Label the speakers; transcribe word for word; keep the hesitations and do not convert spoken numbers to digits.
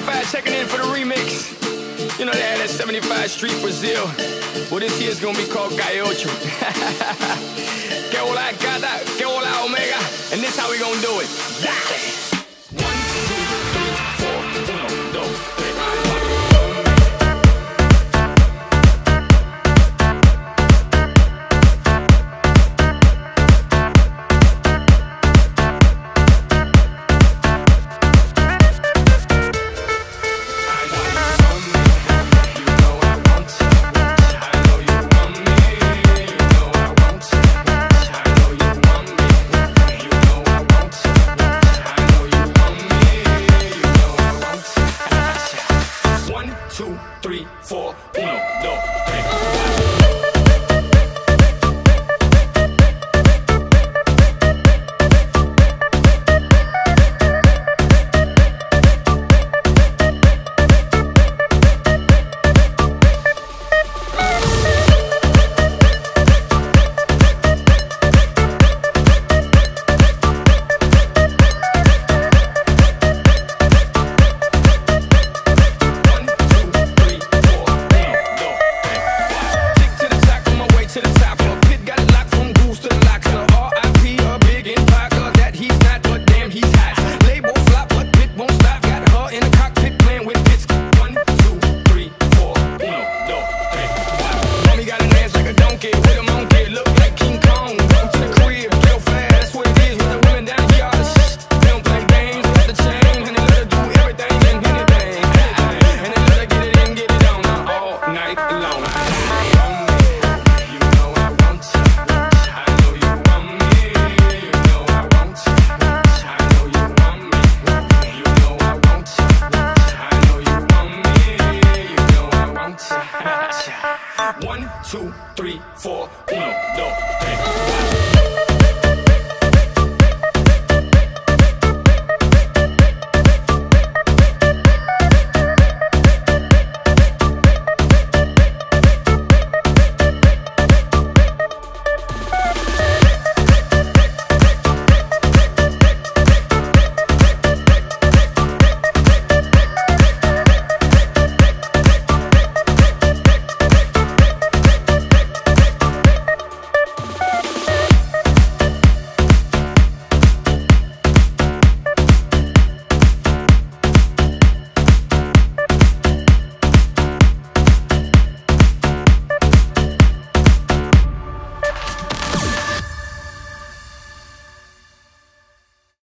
Speaker 1: seventy-five checking in for the remix. You know they had that seventy-five Street Brazil. Well, this year's gonna be called Gaiocho. Que hola gata, que hola omega. And this how we gonna do it. Dale. One,